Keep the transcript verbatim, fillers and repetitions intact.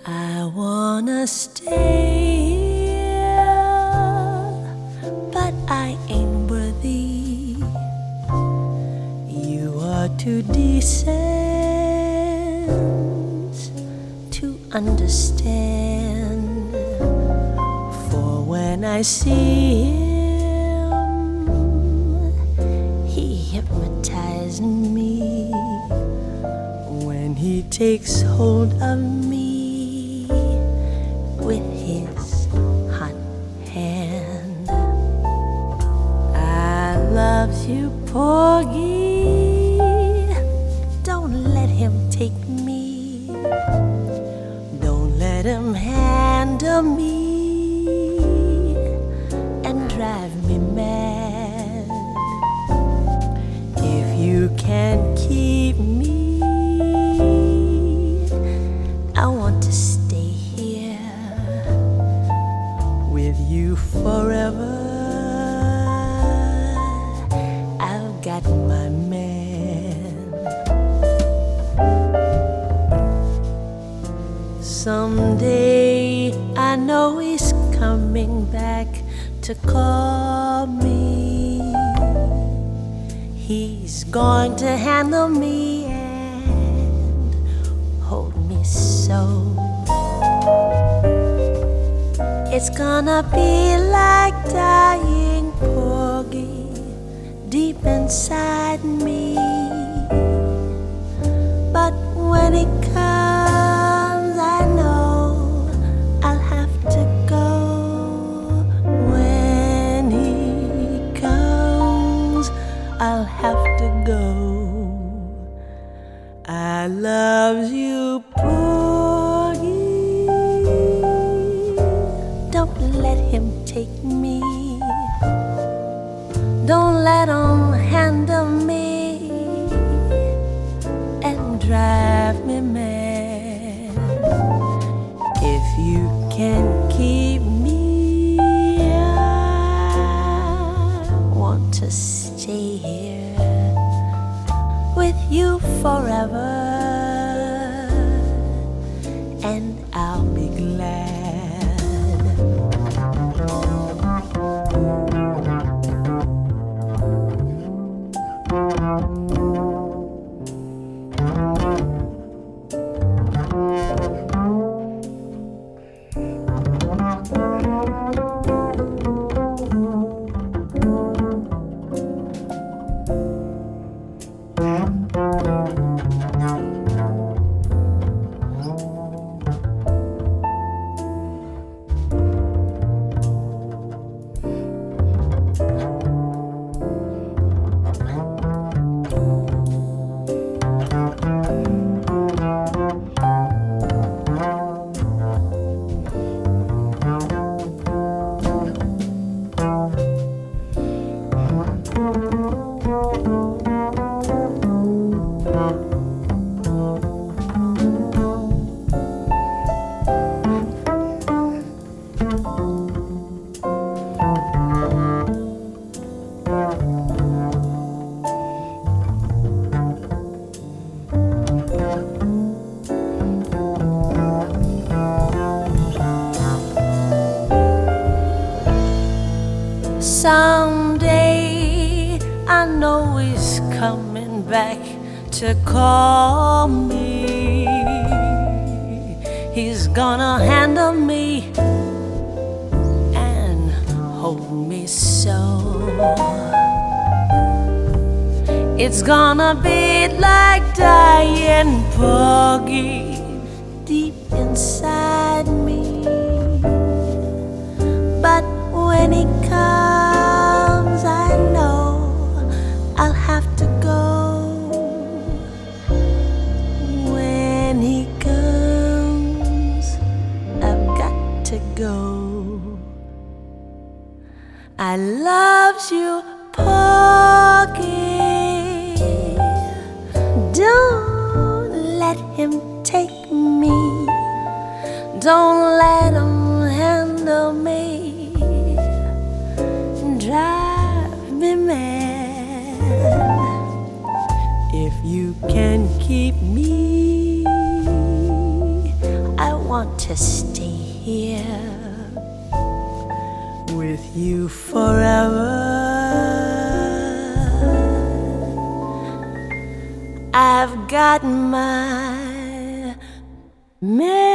I wanna stay here, but I ain't worthy. You are too decent to understand. For when I see him, he hypnotizes me. When he takes hold of me with his hot hand, I love you, Porgy. Don't let him take me. Don't let him handle me and drive me mad. If you can't keep me, I want to stay here with you forever. I've got my man. Someday I know he's coming back to call me. He's going to handle me and hold me so. It's gonna be like dying, Porgy, deep inside me. But when it comes, I know I'll have to go. When he comes, I'll have to go. I love you, Porgy. Don't let him take me. Don't let him handle me and drive me mad. If you can't keep me, I want to stay here with you forever, and I'll be glad. Someday I know he's coming back to call me. He's gonna handle me and hold me so. It's gonna be like dying, Porgy, deep inside me. But when he comes, I know I'll have to go. When he comes, I've got to go. I love you, Porgy. Don't let him take me. Don't let him handle me, drive me mad. If you can keep me, I want to stay here with you forever. I've got my man.